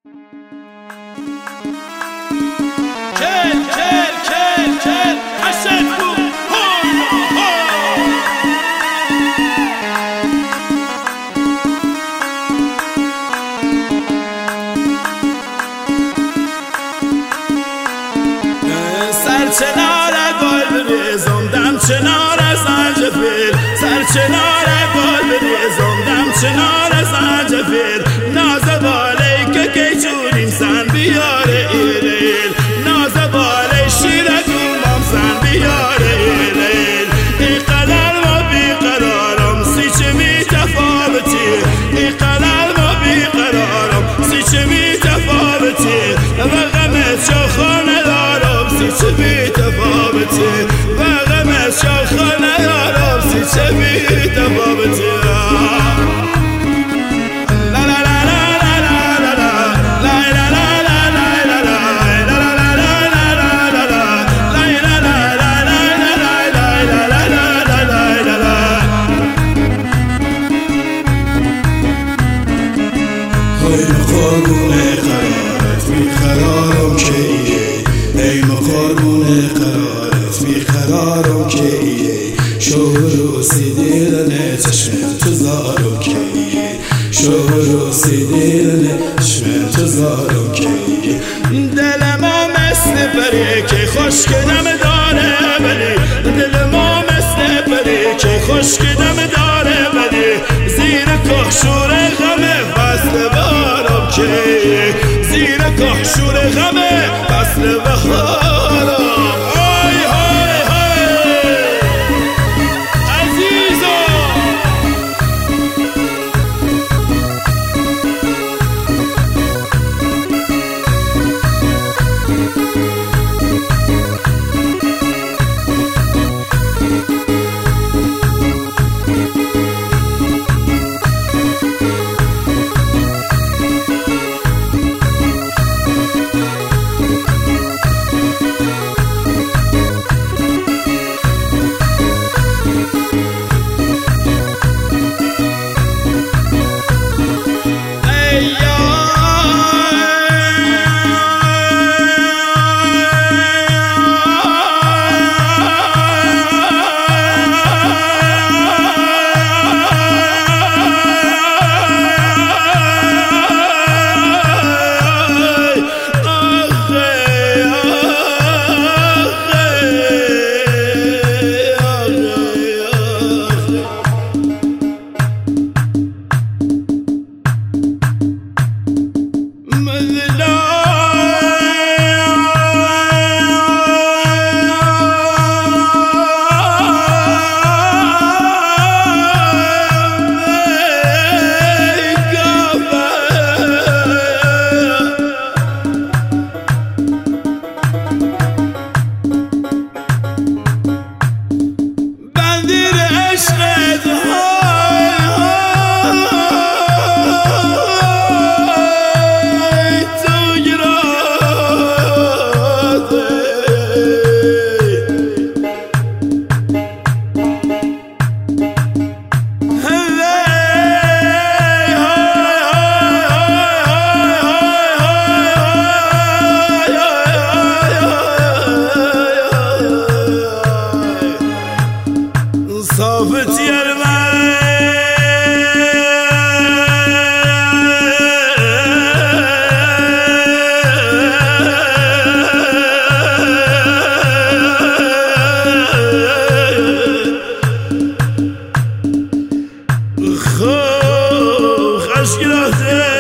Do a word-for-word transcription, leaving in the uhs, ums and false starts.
کل کل کل کل حسد بود سر چنار گل بریزم دم چنار زنجفیل سر چنار گل بریزم دم چنار زنجفیل ناز بالی که که چونیم سن بیاره ایلیل ناز بالی شیره دومم سن بیاره ایلیل ای قدر ما بیقرارم سی چه می تفاوتی ای قدر ما بیقرارم سی چه می تفاوتی و غمت شاخانه دارم سی چه می تفاوتی و غمت شاخانه دارم سی چه می تفاوتی ای مقارون قرارت بیقرارم که ایه ای مقارون قرارت بیقرارم که ایه شور و سیدیرن چشم تو زارم که ایه شور و سیدیرن چشم تو زارم که ایه دل ما مثل پری که خشک دم داره بلی دل ما مثل پری که خشک دم داره بلی زیر کهشور غمه فصل بهارم که زیر کهشور غمه فصل بهارم های های های عزیزم صافتي خو خشك